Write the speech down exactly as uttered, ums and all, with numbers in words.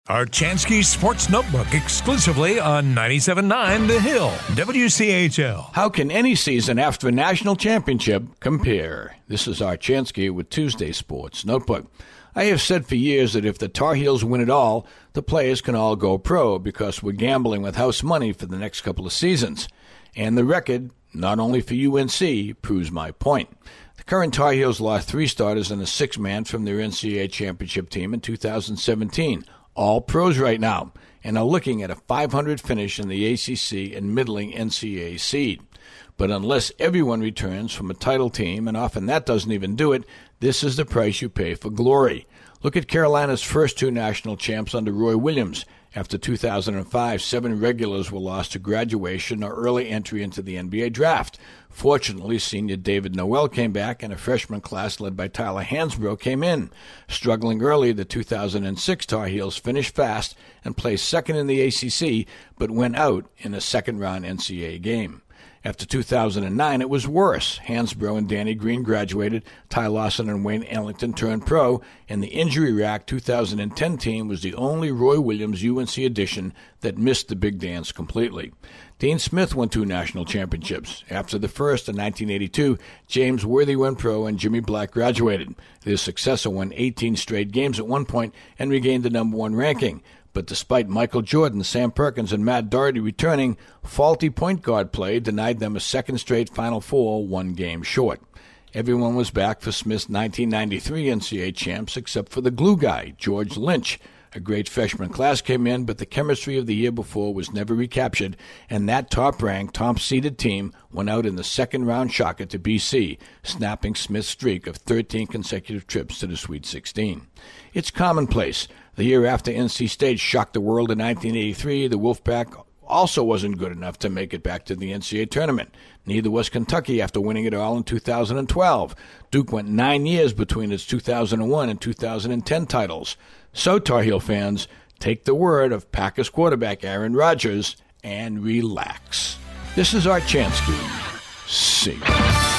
Archansky Sports Notebook exclusively on ninety-seven point nine The Hill, W C H L. How can any season after a national championship compare? This is Archansky with Tuesday Sports Notebook. I have said for years that if the Tar Heels win it all, the players can all go pro because we're gambling with house money for the next couple of seasons. And the record, not only for U N C, proves my point. The current Tar Heels lost three starters and a six-man from their N C double A championship team in two thousand seventeen. All pros right now, and are looking at a five hundred finish in the A C C and middling N C double A seed. But unless everyone returns from a title team, and often that doesn't even do it, this is the price you pay for glory. Look at Carolina's first two national champs under Roy Williams. After two thousand five, seven regulars were lost to graduation or early entry into the N B A draft. Fortunately, senior David Noel came back, and a freshman class led by Tyler Hansbrough came in. Struggling early, the two thousand six Tar Heels finished fast and placed second in the A C C, but went out in a second-round N C double A game. After two thousand nine, it was worse. Hansbrough and Danny Green graduated, Ty Lawson and Wayne Ellington turned pro, and the injury-racked two thousand ten team was the only Roy Williams U N C edition that missed the big dance completely. Dean Smith won two national championships. After the first in nineteen eighty-two, James Worthy went pro and Jimmy Black graduated. His successor won eighteen straight games at one point and regained the number one ranking. But despite Michael Jordan, Sam Perkins, and Matt Doherty returning, faulty point guard play denied them a second straight Final Four, one game short. Everyone was back for Smith's nineteen ninety-three N C double A champs except for the glue guy, George Lynch. A great freshman class came in, but the chemistry of the year before was never recaptured, and that top-ranked, top-seeded team went out in the second-round shocker to B C, snapping Smith's streak of thirteen consecutive trips to the Sweet sixteen. It's commonplace. The year after N C State shocked the world in nineteen eighty-three, the Wolfpack also wasn't good enough to make it back to the N C double A tournament. Neither was Kentucky after winning it all in two thousand twelve. Duke went nine years between its two thousand one and two thousand ten titles. So, Tar Heel fans, take the word of Packers quarterback Aaron Rodgers and relax. This is Archansky. See you.